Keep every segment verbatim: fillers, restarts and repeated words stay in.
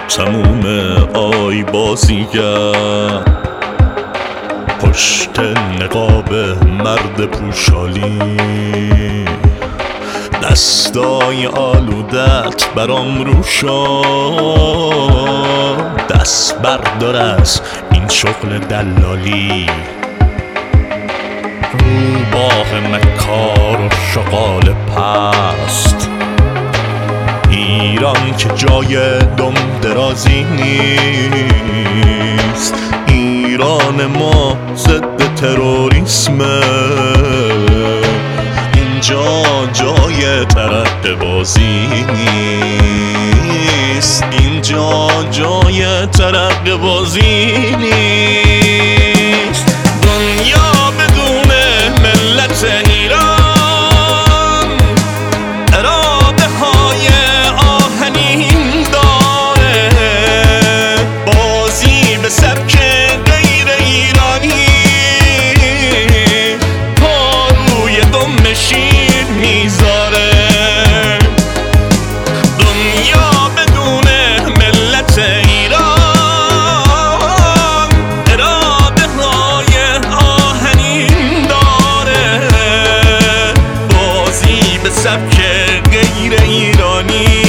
تموم آی بازیگر، پشت نقاب مرد پوشالی، دستای آلودت برام روشان، دست بردار از این شغل دلالی. روباه مکار و شغال پست، ایران که جای دم درازی نیست. ایران ما ضد تروریسمه، اینجا جای ترقه بازی نیست. اینجا جای ترقه بازی نیست. دنیا بدون ملت ایران اراده های آهنین داره، بازی به سبک غیر ایرانی، پا روی دم شیر میذاره. دنیا بدون ملت ایران اراده های آهنین داره، بازی به سبک غیر ایرانی،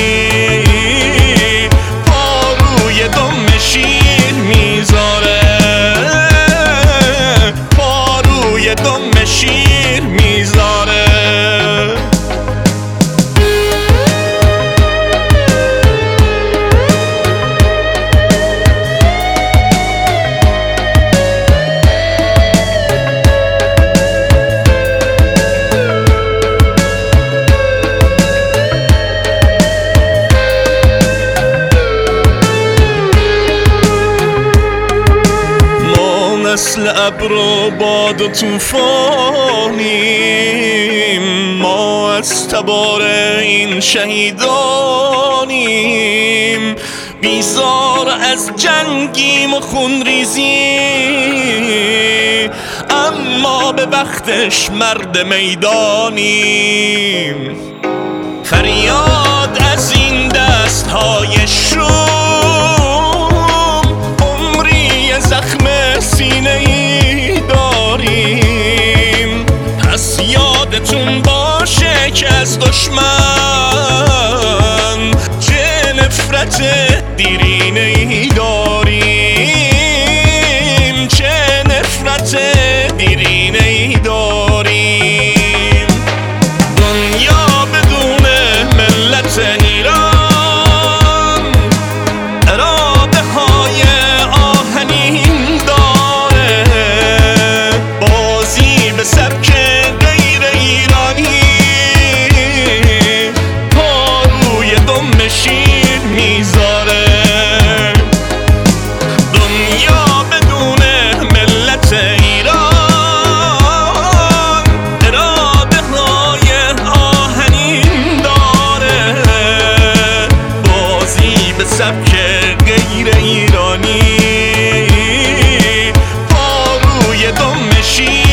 پا روی دم شیر میذاره، پا روی دم شیر میذاره. مثل ابر و باد و طوفانیم، ما از تبار این شهیدانیم. بیزار از جنگیم و خونریزی، اما به وقتش مرد میدانیم. فریاد از این دستهای شوم، عمری زخم سینه ای داریم. پس یادتون باشه که از دشمن چه نفرت دیرینه ای داریم، چه نفرت دیرینه ای داریم. دنیا بدون ملت ایران اراده های آهنین داره، بازی به سبک غیر ایرانی، پا روی دم شیر میذاره. دنیا بدون ملت ایران اراده های آهنین داره، بازی به سبک غیر ایرانی، پا روی دم شیر